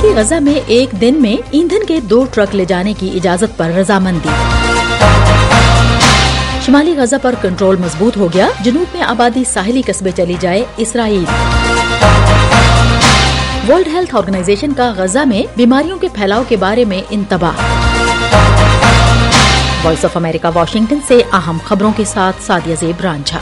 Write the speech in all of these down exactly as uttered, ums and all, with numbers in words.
شمالی غزہ میں ایک دن میں ایندھن کے دو ٹرک لے جانے کی اجازت پر رضامندی۔ شمالی غزہ پر کنٹرول مضبوط ہو گیا، جنوب میں آبادی ساحلی قصبے چلی جائے اسرائیل۔ ورلڈ ہیلتھ آرگنائزیشن کا غزہ میں بیماریوں کے پھیلاؤ کے بارے میں انتباہ۔ وائس آف امریکہ واشنگٹن سے اہم خبروں کے ساتھ سعدیہ زیب رانجھا۔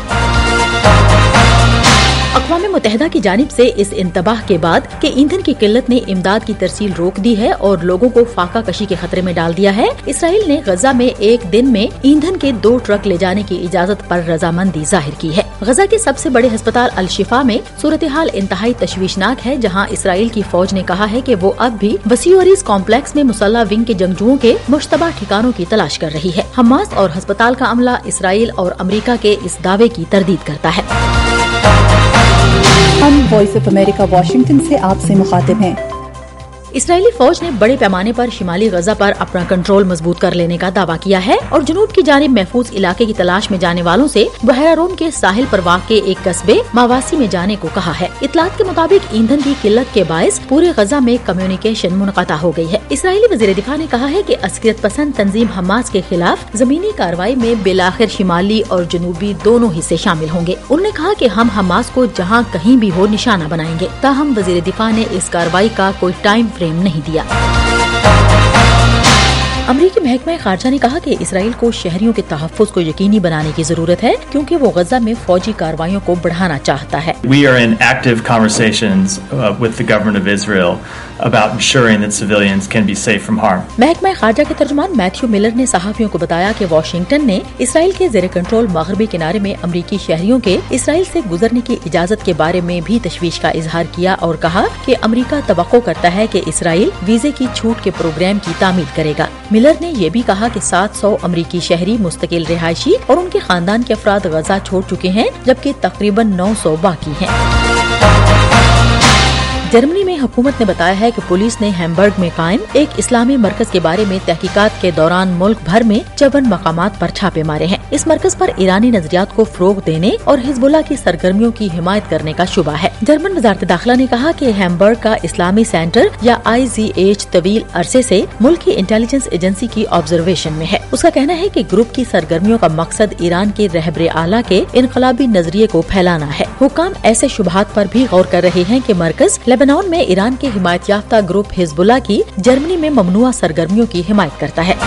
اقوام متحدہ کی جانب سے اس انتباہ کے بعد کہ ایندھن کی قلت نے امداد کی ترسیل روک دی ہے اور لوگوں کو فاقہ کشی کے خطرے میں ڈال دیا ہے، اسرائیل نے غزہ میں ایک دن میں ایندھن کے دو ٹرک لے جانے کی اجازت پر رضامندی ظاہر کی ہے۔ غزہ کے سب سے بڑے ہسپتال الشفا میں صورتحال انتہائی تشویشناک ہے، جہاں اسرائیل کی فوج نے کہا ہے کہ وہ اب بھی وسیوریز کمپلیکس میں مسلح ونگ کے جنگجوؤں کے مشتبہ ٹھکانوں کی تلاش کر رہی ہے۔ حماس اور ہسپتال کا عملہ اسرائیل اور امریکہ کے اس دعوے کی تردید کرتا ہے۔ ہم وائس آف امریکہ واشنگٹن سے آپ سے مخاطب ہیں۔ اسرائیلی فوج نے بڑے پیمانے پر شمالی غزہ پر اپنا کنٹرول مضبوط کر لینے کا دعویٰ کیا ہے اور جنوب کی جانب محفوظ علاقے کی تلاش میں جانے والوں سے بحیرہ روم کے ساحل پر واقع ایک قصبے ماواسی میں جانے کو کہا ہے۔ اطلاعات کے مطابق ایندھن کی قلت کے باعث پورے غزہ میں کمیونیکیشن منقطع ہو گئی ہے۔ اسرائیلی وزیر دفاع نے کہا ہے کہ عسکریت پسند تنظیم حماس کے خلاف زمینی کارروائی میں بالآخر شمالی اور جنوبی دونوں حصے شامل ہوں گے۔ انہوں نے کہا کہ ہم حماس کو جہاں کہیں بھی ہو نشانہ بنائیں گے، تاہم وزیر دفاع نے اس کارروائی کا کوئی ٹائم فریم نہیں دیا۔ امریکی محکمہ خارجہ نے کہا کہ اسرائیل کو شہریوں کے تحفظ کو یقینی بنانے کی ضرورت ہے کیونکہ وہ غزہ میں فوجی کارروائیوں کو بڑھانا چاہتا ہے۔ We are in active conversations uh, with the government of Israel about ensuring that civilians can be safe from harm. محکمہ خارجہ کے ترجمان میتھیو ملر نے صحافیوں کو بتایا کہ واشنگٹن نے اسرائیل کے زیر کنٹرول مغربی کنارے میں امریکی شہریوں کے اسرائیل سے گزرنے کی اجازت کے بارے میں بھی تشویش کا اظہار کیا اور کہا کہ امریکہ توقع کرتا ہے کہ اسرائیل ویزے کی چھوٹ کے پروگرام کی تعمیل کرے گا۔ ملر نے یہ بھی کہا کہ سات سو امریکی شہری مستقل رہائشی اور ان کے خاندان کے افراد غزہ چھوڑ چکے ہیں جبکہ تقریباً نو سو باقی ہیں۔ جرمنی میں حکومت نے بتایا ہے کہ پولیس نے ہیمبرگ میں قائم ایک اسلامی مرکز کے بارے میں تحقیقات کے دوران ملک بھر میں چون مقامات پر چھاپے مارے ہیں۔ اس مرکز پر ایرانی نظریات کو فروغ دینے اور حزب اللہ کی سرگرمیوں کی حمایت کرنے کا شبہ ہے۔ جرمن وزارت داخلہ نے کہا کہ ہیمبرگ کا اسلامی سینٹر یا آئی زی ایچ طویل عرصے سے ملک کی انٹیلیجنس ایجنسی کی آبزرویشن میں ہے۔ اس کا کہنا ہے کہ گروپ کی سرگرمیوں کا مقصد ایران کے رہبر اعلیٰ کے انقلابی نظریے کو پھیلانا ہے۔ حکام ایسے شبہات پر بھی غور کر رہے ہیں کہ مرکز لبنان میں ایران کے حمایت یافتہ گروپ حزب اللہ کی جرمنی میں ممنوعہ سرگرمیوں کی حمایت کرتا ہے۔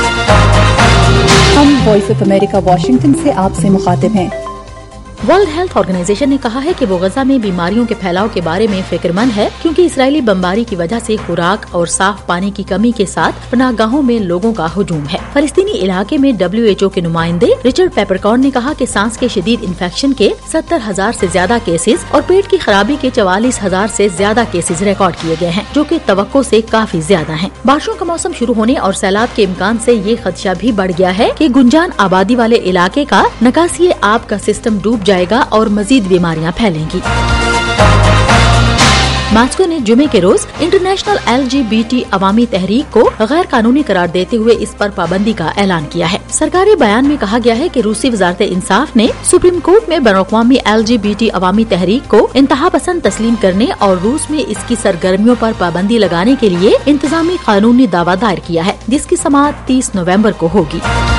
ہم وائس آف امریکہ واشنگٹن سے آپ سے مخاطب ہیں۔ ورلڈ ہیلتھ آرگنائزیشن نے کہا ہے کہ وہ غزہ میں بیماریوں کے پھیلاؤ کے بارے میں فکر مند ہے کیونکہ اسرائیلی بمباری کی وجہ سے خوراک اور صاف پانی کی کمی کے ساتھ پناہ گاہوں میں لوگوں کا ہجوم ہے۔ فلسطینی علاقے میں ڈبلیو ایچ او کے نمائندے رچرڈ پیپرکارن نے کہا کہ سانس کے شدید انفیکشن کے ستر ہزار سے زیادہ کیسز اور پیٹ کی خرابی کے چوالیس ہزار سے زیادہ کیسز ریکارڈ کیے گئے ہیں، جو کہ توقع سے کافی زیادہ ہیں۔ بارشوں کا موسم شروع ہونے اور سیلاب کے امکان سے یہ خدشہ بھی بڑھ گیا ہے کہ گنجان آبادی والے علاقے کا نکاسی آب کا سسٹم ڈوب جائے گا اور مزید بیماریاں پھیلیں گی۔ ماسکو نے جمعے کے روز انٹرنیشنل ایل جی بی ٹی عوامی تحریک کو غیر قانونی قرار دیتے ہوئے اس پر پابندی کا اعلان کیا ہے۔ سرکاری بیان میں کہا گیا ہے کہ روسی وزارت انصاف نے سپریم کورٹ میں بین الاقوامی ایل جی بی ٹی عوامی تحریک کو انتہا پسند تسلیم کرنے اور روس میں اس کی سرگرمیوں پر پابندی لگانے کے لیے انتظامی قانونی دعویٰ دائر کیا ہے، جس کی سماعت تیس نومبر کو ہوگی۔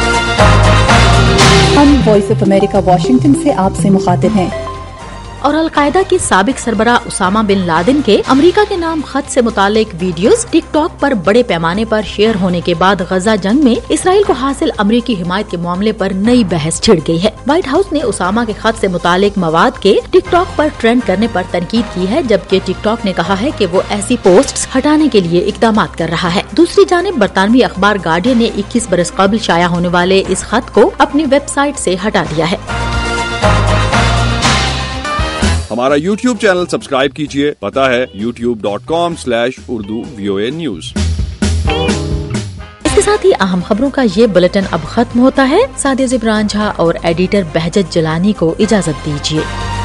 ہم وائس آف امریکہ واشنگٹن سے آپ سے مخاطب ہیں۔ اور القاعدہ کے سابق سربراہ اسامہ بن لادن کے امریکہ کے نام خط سے متعلق ویڈیوز ٹک ٹاک پر بڑے پیمانے پر شیئر ہونے کے بعد غزہ جنگ میں اسرائیل کو حاصل امریکی حمایت کے معاملے پر نئی بحث چھڑ گئی ہے۔ وائٹ ہاؤس نے اسامہ کے خط سے متعلق مواد کے ٹک ٹاک پر ٹرینڈ کرنے پر تنقید کی ہے، جبکہ ٹک ٹاک نے کہا ہے کہ وہ ایسی پوسٹس ہٹانے کے لیے اقدامات کر رہا ہے۔ دوسری جانب برطانوی اخبار گارڈین نے اکیس برس قبل شائع ہونے والے اس خط کو اپنی ویب سائٹ سے ہٹا دیا ہے۔ ہمارا یوٹیوب چینل سبسکرائب کیجیے، پتا ہے YouTube dot com slash Urdu V O A news. اس کے ساتھ ہی اہم خبروں کا یہ بلیٹن اب ختم ہوتا ہے۔ سعدیہ زیب رانجھا اور ایڈیٹر بہجت جلانی کو اجازت دیجیے۔